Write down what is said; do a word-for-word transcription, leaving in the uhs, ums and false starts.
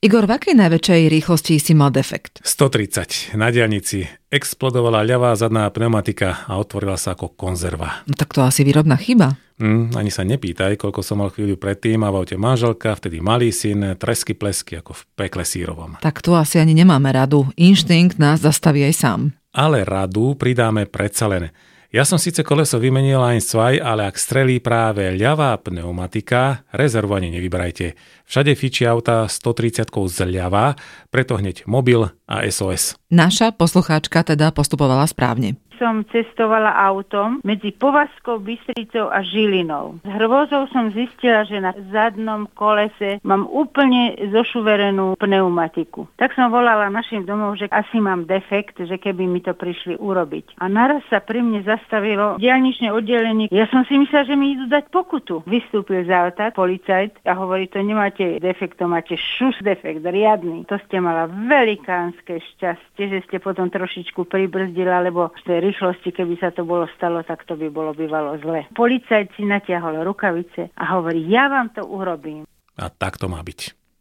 Igor, v akej najväčšej rýchlosti si mal defekt? stotridsať. Na diaľnici explodovala ľavá zadná pneumatika a otvorila sa ako konzerva. No tak to asi výrobná chyba. Mm, ani sa nepýtaj, koľko som mal chvíľu predtým a v aute manželka, vtedy malý syn, tresky plesky ako v pekle sírovom. Tak tu asi ani nemáme radu. Inštinkt nás zastaví aj sám. Ale radu pridáme predsa len. Ja som síce koleso vymenil eins zwei, ale ak strelí práve ľavá pneumatika, rezervu ani nevybrajte. Všade fičí auta stotridsiatkou zľava, preto hneď mobil a es ó es. Naša poslucháčka teda postupovala správne. Som cestovala autom medzi Povazkou, Bystricou a Žilinou. S hrôzou som zistila, že na zadnom kolese mám úplne zošuverenú pneumatiku. Tak som volala našim domov, že asi mám defekt, že keby mi to prišli urobiť. A naraz sa pri mne zastavilo diaľničné oddelenie. Ja som si myslela, že mi idú dať pokutu. Vystúpil z auta policajt a hovorí, to nemáte defekt, to máte šus defekt, riadny. To ste mala velikánske šťastie, že ste potom trošičku pribrzdila, lebo rýchlosti, keby sa to bolo stalo, tak to by bolo bývalo zle. Policajt si natiahol rukavice a hovorí, ja vám to urobím. A tak to má byť.